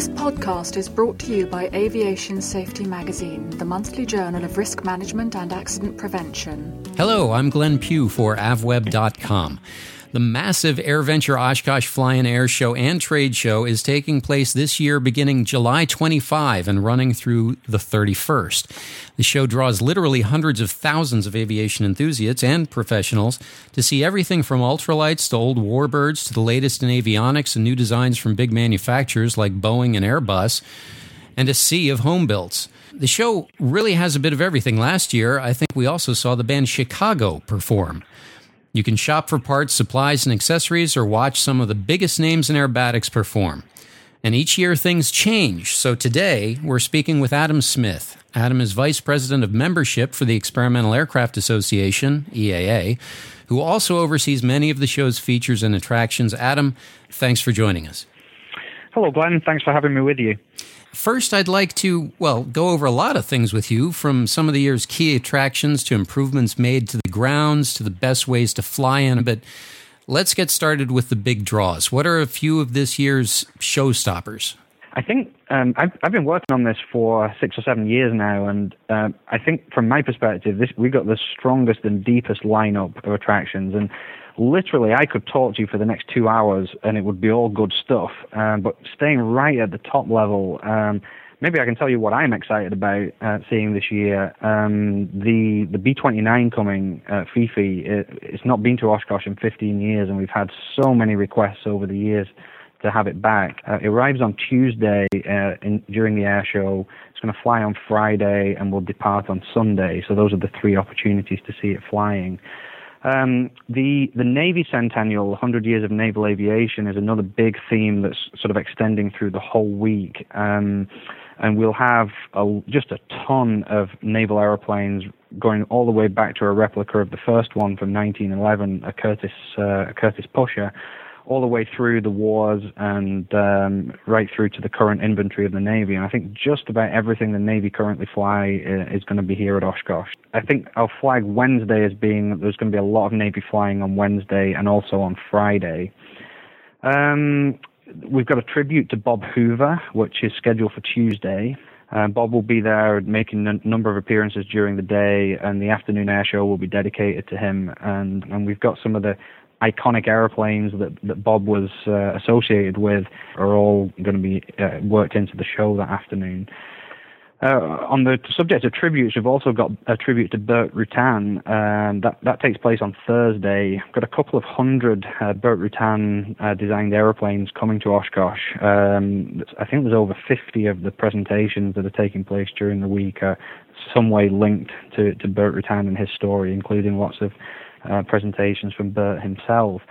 This podcast is brought to you by Aviation Safety Magazine, the monthly journal of risk management and accident prevention. Hello, I'm Glenn Pugh for avweb.com. The massive AirVenture Oshkosh Fly-in Air Show and Trade Show is taking place this year beginning July 25 and running through the 31st. The show draws literally hundreds of thousands of aviation enthusiasts and professionals to see everything from ultralights to old warbirds to the latest in avionics and new designs from big manufacturers like Boeing and Airbus, and a sea of home builds. The show really has a bit of everything. Last year, I think we also saw the band Chicago perform. You can shop for parts, supplies, and accessories or watch some of the biggest names in aerobatics perform. And each year things change. So today we're speaking with Adam Smith. Adam is Vice President of Membership for the Experimental Aircraft Association, EAA, who also oversees many of the show's features and attractions. Adam, thanks for joining us. Hello, Glenn. Thanks for having me with you. First, I'd like to, go over a lot of things with you, from some of the year's key attractions to improvements made to the grounds to the best ways to fly in. But let's get started with the big draws. What are a few of this year's showstoppers? I think I've been working on this for 6 or 7 years now, and I think from my perspective, we got the strongest and deepest lineup of attractions. And literally, I could talk to you for the next 2 hours, and it would be all good stuff. But staying right at the top level, maybe I can tell you what I'm excited about seeing this year. The B-29 coming, Fifi, it's not been to Oshkosh in 15 years, and we've had so many requests over the years to have it back. It arrives on Tuesday during the air show. It's going to fly on Friday and will depart on Sunday. So those are the 3 opportunities to see it flying. The Navy Centennial, 100 Years of Naval Aviation, is another big theme that's sort of extending through the whole week. And we'll have just a ton of naval airplanes going all the way back to a replica of the first one from 1911, a Curtiss Pusher, all the way through the wars and right through to the current inventory of the Navy. And I think just about everything the Navy currently fly is going to be here at Oshkosh. I think I'll flag Wednesday as being there's going to be a lot of Navy flying on Wednesday and also on Friday. We've got a tribute to Bob Hoover, which is scheduled for Tuesday. Bob will be there making a number of appearances during the day, and the afternoon air show will be dedicated to him. And we've got some of the iconic airplanes that Bob was associated with are all going to be worked into the show that afternoon. On the subject of tributes, we've also got a tribute to Burt Rutan. That takes place on Thursday. We've got a couple of hundred Burt Rutan designed airplanes coming to Oshkosh. I think there's over 50 of the presentations that are taking place during the week some way linked to Burt Rutan and his story, including lots of presentations from Burt himself.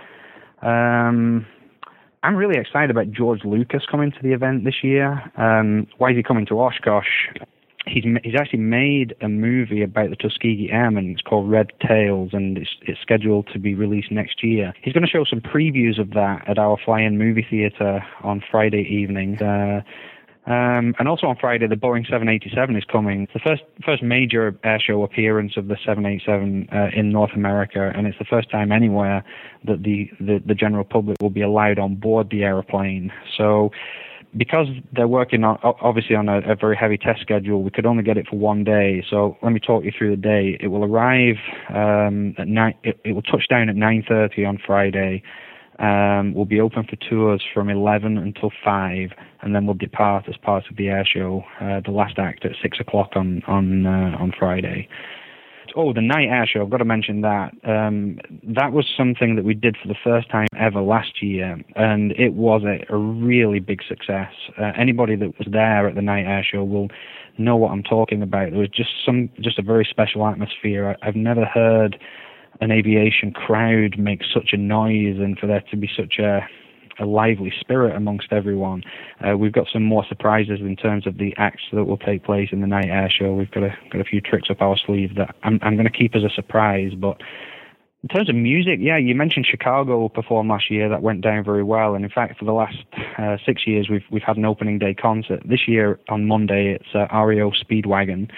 I'm really excited about George Lucas coming to the event this year. Why is he coming to Oshkosh? He's actually made a movie about the Tuskegee Airmen. It's called Red Tails, and it's scheduled to be released next year. He's going to show some previews of that at our Fly-In movie theater on Friday evening. And also on Friday, the Boeing 787 is coming. It's the first major airshow appearance of the 787 in North America, and it's the first time anywhere that the general public will be allowed on board the airplane. So because they're working obviously on a very heavy test schedule, we could only get it for 1 day. So let me talk you through the day. It will arrive at night. It will touch down at 9:30 on Friday. Will be open for tours from 11 until 5, and then we'll depart as part of the air show, the last act at 6 o'clock on Friday. Oh, the night air show, I've got to mention that. That was something that we did for the first time ever last year, and it was a really big success. Anybody that was there at the night air show will know what I'm talking about. There was just a very special atmosphere. I've never heard an aviation crowd make such a noise, and for there to be such a lively spirit amongst everyone. We've got some more surprises in terms of the acts that will take place in the night air show. We've got a few tricks up our sleeve that I'm going to keep as a surprise. But in terms of music, yeah, you mentioned Chicago performed last year. That went down very well, and in fact, for the last 6 years, we've had an opening day concert. This year on Monday, it's REO Speedwagon.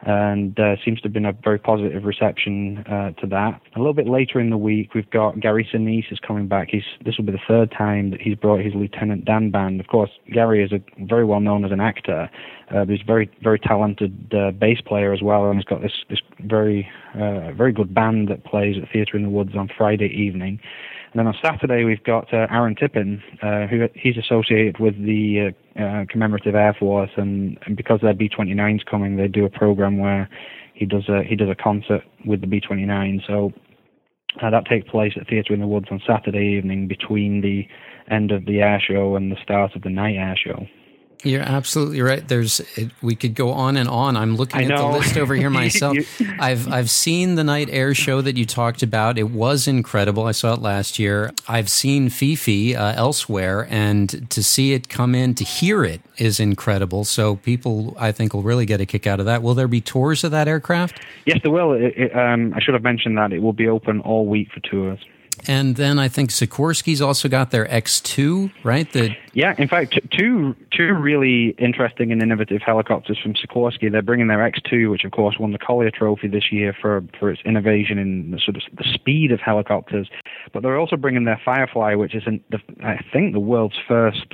and seems to have been a very positive reception to that. A little bit later in the week, we've got Gary Sinise is coming back. This will be the third time that he's brought his Lieutenant Dan band. Of course, Gary is very well known as an actor, but he's a very, very talented bass player as well, and he's got this very good band that plays at Theatre in the Woods on Friday evening. And then on Saturday, we've got Aaron Tippin, who he's associated with the Commemorative Air Force, and because their B-29's coming, they do a program where he does a concert with the B-29. So that takes place at Theatre in the Woods on Saturday evening between the end of the air show and the start of the night air show. You're absolutely right. We could go on and on. I'm looking at the list over here myself. I've seen the night air show that you talked about. It was incredible. I saw it last year. I've seen Fifi elsewhere, and to see it come in, to hear it is incredible. So people, I think, will really get a kick out of that. Will there be tours of that aircraft? Yes, there will. I should have mentioned that. It will be open all week for tours. And then I think Sikorsky's also got their X2, right? Yeah, in fact, two really interesting and innovative helicopters from Sikorsky. They're bringing their X2, which of course won the Collier Trophy this year for its innovation in the sort of the speed of helicopters. But they're also bringing their Firefly, which is I think the world's first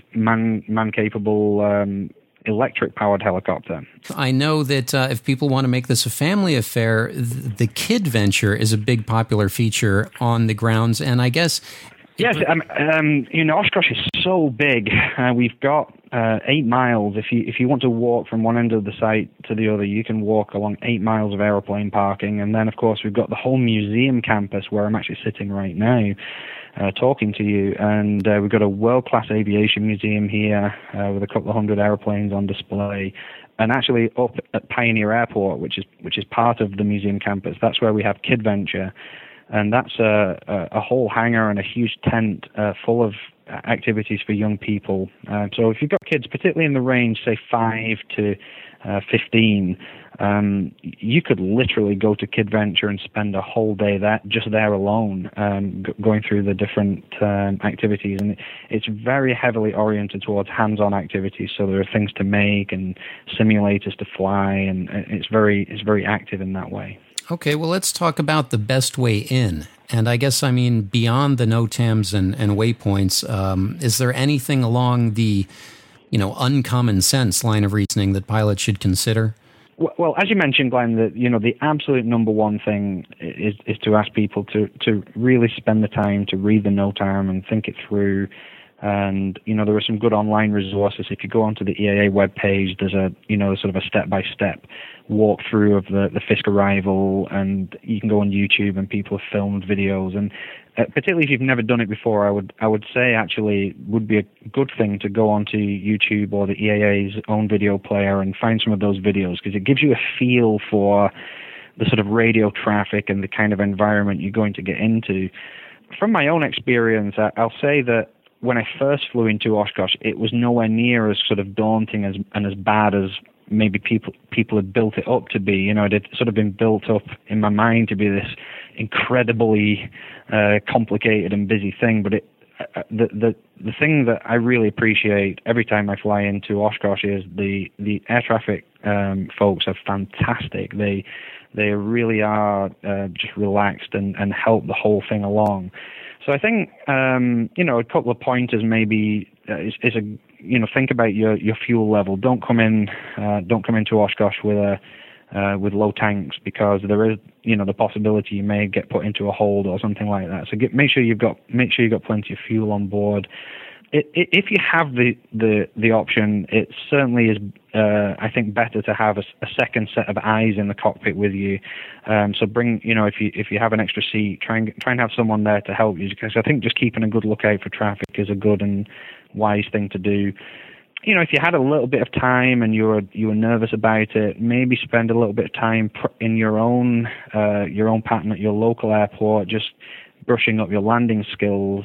man-capable electric-powered helicopter. I know that if people want to make this a family affair, the Kid Venture is a big popular feature on the grounds, and I guess... Yes, Oshkosh is so big. We've got 8 miles. If you want to walk from one end of the site to the other, you can walk along 8 miles of aeroplane parking, and then, of course, we've got the whole museum campus where I'm actually sitting right now. Talking to you, and we've got a world-class aviation museum here with a couple of hundred airplanes on display, and actually up at Pioneer Airport, which is part of the museum campus. That's where we have Kid Venture, and that's a whole hangar and a huge tent full of activities for young people. So if you've got kids, particularly in the range, say 5 to 15, you could literally go to Kid Venture and spend a whole day there alone, going through the different activities. And it's very heavily oriented towards hands-on activities. So there are things to make and simulators to fly, and it's very active in that way. Okay, well, let's talk about the best way in. And I guess, beyond the NOTAMs and waypoints, is there anything along the uncommon sense line of reasoning that pilots should consider? Well, as you mentioned, Glenn, the absolute number one thing is to ask people to really spend the time to read the NOTAM and think it through. And, there are some good online resources. If you go onto the EAA webpage, there's a sort of a step-by-step walkthrough of the FISC arrival, and you can go on YouTube and people have filmed videos. And particularly if you've never done it before, I would say actually it would be a good thing to go onto YouTube or the EAA's own video player and find some of those videos, because it gives you a feel for the sort of radio traffic and the kind of environment you're going to get into. From my own experience, I'll say that when I first flew into Oshkosh, it was nowhere near as sort of daunting and as bad as maybe people had built it up to be. It had sort of been built up in my mind to be this incredibly complicated and busy thing. But the thing that I really appreciate every time I fly into Oshkosh is the air traffic folks are fantastic. They really are just relaxed and help the whole thing along. So I think a couple of pointers maybe is think about your fuel level. Don't come into Oshkosh with low tanks, because there is the possibility you may get put into a hold or something like that. So make sure you've got plenty of fuel on board. If you have the option, it certainly is, I think, better to have a second set of eyes in the cockpit with you. So bring, if you have an extra seat, try and have someone there to help you, because I think just keeping a good lookout for traffic is a good and wise thing to do. If you had a little bit of time and you were nervous about it, maybe spend a little bit of time in your own pattern at your local airport, just brushing up your landing skills,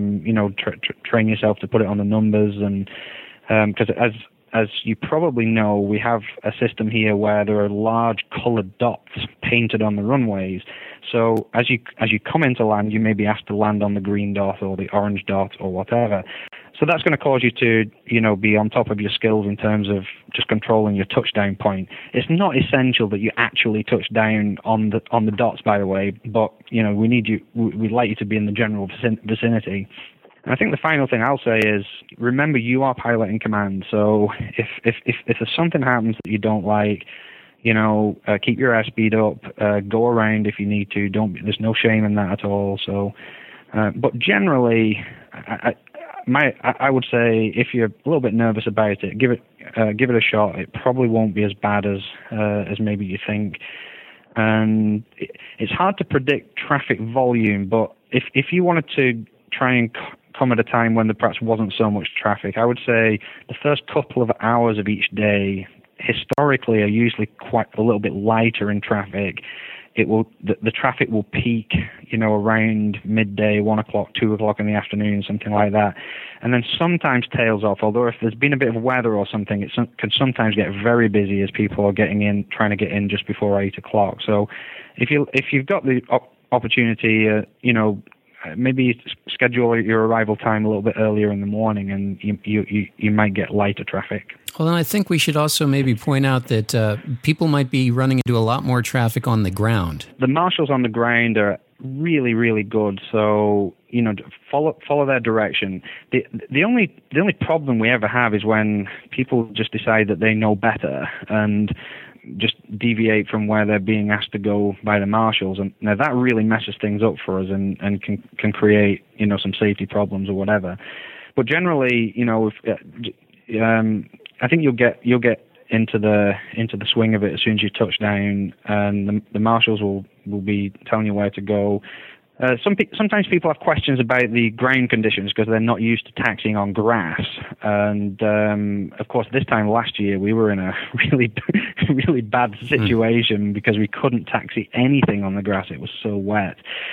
train yourself to put it on the numbers, and because as you probably know, we have a system here where there are large colored dots painted on the runways. So as you come into land, you may be asked to land on the green dot or the orange dot or whatever. So that's going to cause you to, be on top of your skills in terms of just controlling your touchdown point. It's not essential that you actually touch down on the dots, by the way, but, we'd like you to be in the general vicinity. And I think the final thing I'll say is, remember, you are pilot in command. So if there's something happens that you don't like, keep your airspeed up, go around if you need to. There's no shame in that at all. So, but generally, I would say if you're a little bit nervous about it, give it a shot. It probably won't be as bad as maybe you think. And it's hard to predict traffic volume, but if you wanted to try and come at a time when there perhaps wasn't so much traffic, I would say the first couple of hours of each day historically are usually quite a little bit lighter in traffic. The traffic will peak, around midday, 1 o'clock, 2 o'clock in the afternoon, something like that, and then sometimes tails off. Although if there's been a bit of weather or something, it can sometimes get very busy as people are trying to get in just before 8 o'clock. So, if you've got the opportunity, maybe schedule your arrival time a little bit earlier in the morning, and you might get lighter traffic. Well, and I think we should also maybe point out that people might be running into a lot more traffic on the ground. The marshals on the ground are really, really good. So, follow their direction. The only problem we ever have is when people just decide that they know better and just deviate from where they're being asked to go by the marshals, and now that really messes things up for us and can create some safety problems or whatever. But generally, I think you'll get into the swing of it as soon as you touch down, and the marshals will be telling you where to go. Sometimes people have questions about the ground conditions because they're not used to taxiing on grass. And, of course, this time last year we were in a really, really bad situation because we couldn't taxi anything on the grass. It was so wet.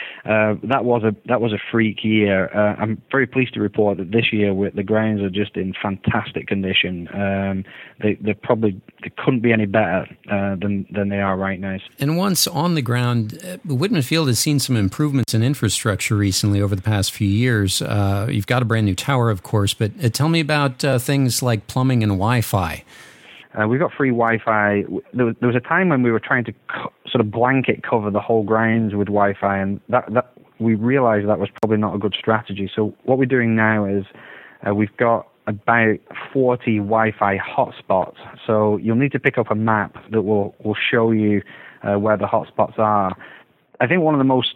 That was a freak year. I'm very pleased to report that this year the grounds are just in fantastic condition. They couldn't be any better than they are right now. And once on the ground, Whitman Field has seen some improvements in infrastructure recently over the past few years. You've got a brand new tower, of course, but tell me about things like plumbing and Wi-Fi. We've got free Wi-Fi. There was a time when we were trying to sort of blanket cover the whole grounds with Wi-Fi, and that we realized that was probably not a good strategy. So what we're doing now is we've got about 40 Wi-Fi hotspots. So you'll need to pick up a map that will show you where the hotspots are. I think one of the most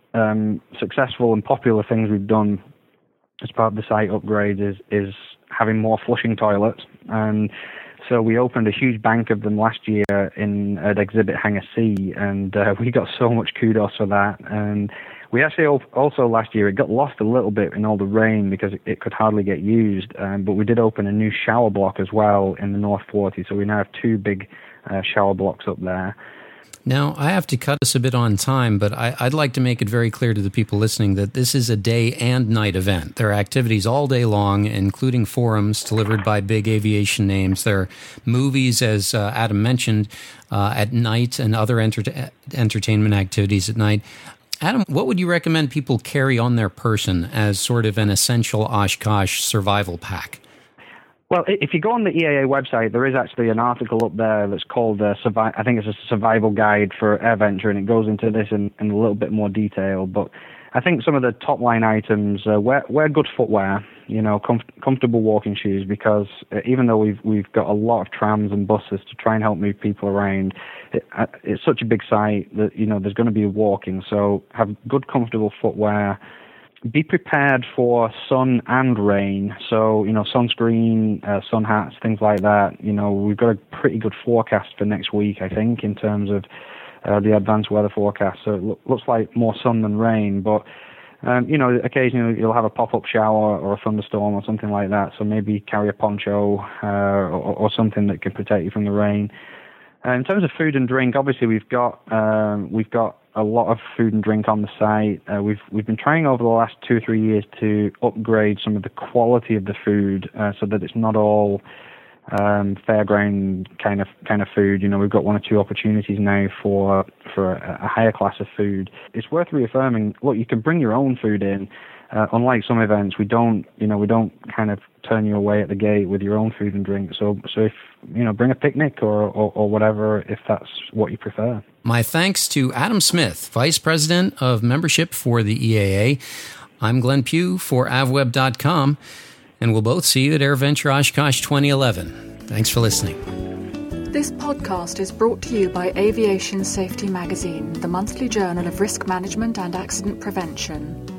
successful and popular things we've done as part of the site upgrade is having more flushing toilets. And so we opened a huge bank of them last year at Exhibit Hangar C, and we got so much kudos for that. And we actually also last year, it got lost a little bit in all the rain because it could hardly get used, but we did open a new shower block as well in the North 40, so we now have 2 big shower blocks up there. Now, I have to cut us a bit on time, but I'd like to make it very clear to the people listening that this is a day and night event. There are activities all day long, including forums delivered by big aviation names. There are movies, as Adam mentioned, at night, and other entertainment activities at night. Adam, what would you recommend people carry on their person as sort of an essential Oshkosh survival pack? Well, if you go on the EAA website, there is actually an article up there that's called I think it's a survival guide for AirVenture, and it goes into this in a little bit more detail. But I think some of the top line items, wear good footwear, comfortable walking shoes, because even though we've got a lot of trams and buses to try and help move people around, it's such a big site that there's going to be walking. So have good, comfortable footwear. Be prepared for sun and rain. So, sunscreen, sun hats, things like that. We've got a pretty good forecast for next week, I think, in terms of the advanced weather forecast. So it looks like more sun than rain. But, occasionally you'll have a pop-up shower or a thunderstorm or something like that. So maybe carry a poncho or something that can protect you from the rain. In terms of food and drink, obviously we've got a lot of food and drink on the site. We've been trying over the last 2 or 3 years to upgrade some of the quality of the food so that it's not all fairground kind of food. We've got 1 or 2 opportunities now for a higher class of food. It's worth reaffirming. Look, you can bring your own food in. unlike some events, we don't kind of turn you away at the gate with your own food and drink. So if, bring a picnic or whatever, if that's what you prefer. My thanks to Adam Smith, Vice President of Membership for the EAA. I'm Glenn Pugh for avweb.com, and we'll both see you at AirVenture Oshkosh 2011. Thanks for listening. This podcast is brought to you by Aviation Safety Magazine, the monthly journal of risk management and accident prevention.